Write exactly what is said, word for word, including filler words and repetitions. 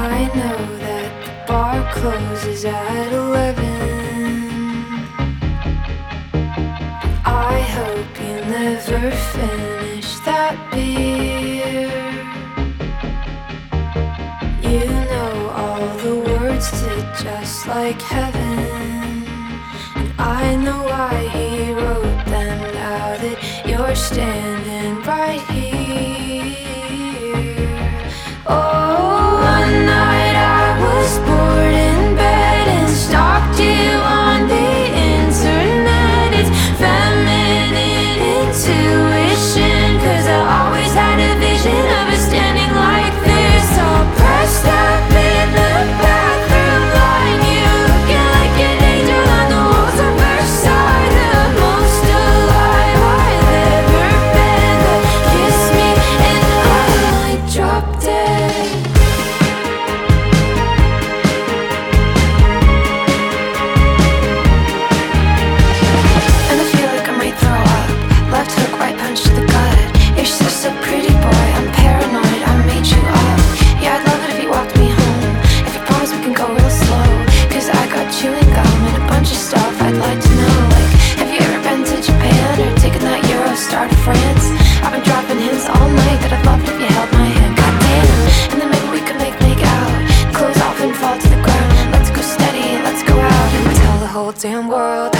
I know that the bar closes at eleven. I hope you never finish that beer. You know all the words to Just Like Heaven, and I know why he wrote them. Now that you're standing right here. Oh, one night I was bored in bed and stalked you on the internet. It's feminine intuition, 'cause I always had a vision of us standing like this, all pressed up in the bathroom line. You looking like an angel on the walls of Versailles, the most alive I've ever been. But kiss me and I might drop dead. And I feel like I might throw up. Left hook, right punch to the gut. You're just a pretty boy, I'm paranoid, I made you up. Yeah, I'd love it if you walked me home. If you promise we can go real slow, 'cause I got chewing gum and a bunch of stuff I'd like to know. Like, have you ever been to Japan or taken that Eurostar to France? I've been dropping hints all night that I'd love it if you held my hand. Goddamn, and then maybe we could make make out. Clothes off and fall to the ground. Let's go steady, let's go out and tell the whole damn world